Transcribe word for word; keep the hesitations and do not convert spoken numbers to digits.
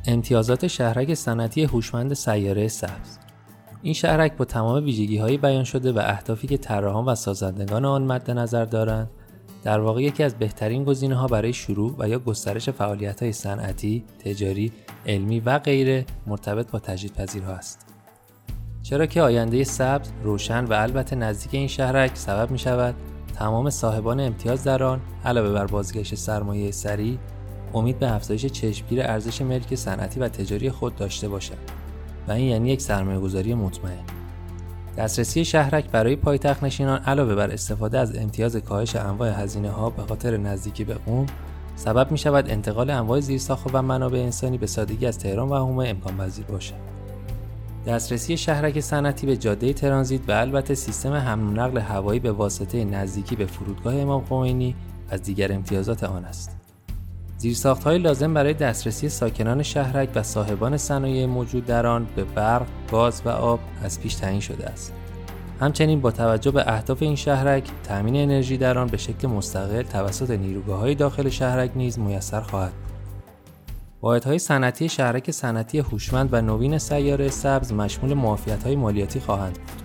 امتیازات شهرک صنعتی هوشمند سیاره سبز. این شهرک با تمام ویژگی‌های بیان شده و اهدافی که طراحان و سازندگان آن مد نظر دارند، در واقع یکی از بهترین گزینه‌ها برای شروع و یا گسترش فعالیت‌های صنعتی، تجاری، علمی و غیره مرتبط با تجدیدپذیرها است. چرا که آینده سبز، روشن و البته نزدیک این شهرک سبب می‌شود تمام صاحبان امتیاز در آن علاوه بر بازگشت سرمایه سریع، امید به افزایش چشمگیر ارزش ملک صنعتی و تجاری خود داشته باشند و این یعنی یک سرمایه‌گذاری مطمئن. دسترسی شهرک برای پایتخت نشینان علاوه بر استفاده از امتیاز کاهش انواع هزینه‌ها به خاطر نزدیکی به قم، سبب می‌شود انتقال انواع زیرساخت و منابع انسانی به سادگی از تهران و حومه امکان پذیر باشد. دسترسی شهرک صنعتی به جاده ترانزیت و البته سیستم حمل و نقل هوایی به واسطه نزدیکی به فرودگاه امام خمینی از دیگر امتیازات آن است. زیرساخت‌های لازم برای دسترسی ساکنان شهرک و صاحبان صنایع موجود در آن به برق، گاز و آب از پیش تعیین شده است. همچنین با توجه به اهداف این شهرک، تامین انرژی در آن به شکل مستقل توسط نیروگاه‌های داخل شهرک نیز میسر خواهد بود. واحدهای صنعتی شهرک صنعتی هوشمند و نوین سیاره سبز مشمول معافیت‌های مالیاتی خواهند بود.